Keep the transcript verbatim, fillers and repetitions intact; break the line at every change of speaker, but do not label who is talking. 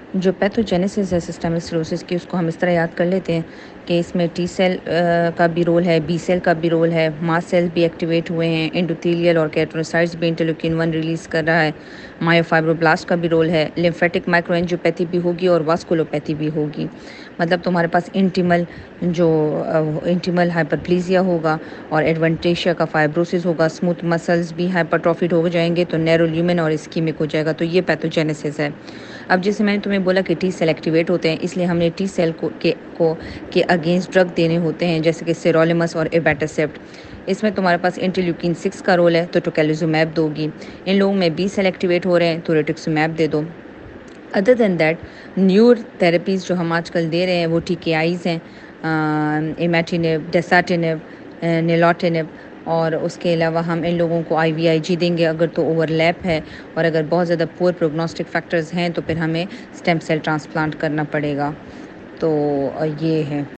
जो पैथोजेनेसिस है systemic sclerosis की, उसको हम इस तरह याद कर लेते हैं कि इसमें टी सेल अ, का भी रोल है, बी सेल का भी रोल है, मास्ट सेल्स भी एक्टिवेट हुए हैं, एंडोथेलियल और केराटिनोसाइट्स भी इंटरल्यूकिन वन रिलीज़ कर रहा है, मायोफाइब्रोब्लास्ट का भी रोल है, लिम्फेटिक माइक्रोएंजियोपैथी भी होगी और वास्कुलोपैथी भी होगी। मतलब तुम्हारे पास इंटीमल जो इंटीमल हाइपरप्लेजिया होगा और एडवेंटेशिया का फाइब्रोसिस होगा, स्मूथ मसल्स भी हाइपरट्रॉफिड हो जाएंगे तो नैरो ल्यूमेन और इस्कीमिक हो जाएगा। तो ये पैथोजेनेसिस है। अब जैसे मैंने तुम्हें बोला कि टी सेल एक्टिवेट होते हैं, इसलिए हमने टी सेल को के को के अगेंस्ट ड्रग देने होते हैं, जैसे कि सिरोलिमस और एबैटासेप्ट। इसमें तुम्हारे पास इंटरल्यूकिन सिक्स का रोल है तो टोकेलिजुमैब दोगी। इन लोगों में बी सेल एक्टिवेट हो रहे हैं तो रिटुक्समैब दे दो। Other than that new therapies जो हम आजकल दे रहे हैं वो टी के आईज़ हैं, इमेटिनिब, डेसाटिनिब, निलोटिनिब, और उसके अलावा हम इन लोगों को आई वी आई जी देंगे अगर तो ओवरलैप है, और अगर बहुत ज़्यादा पुअर प्रोग्नोस्टिक फैक्टर्स हैं तो फिर हमें स्टेम सेल ट्रांसप्लांट करना पड़ेगा। तो अ, ये है।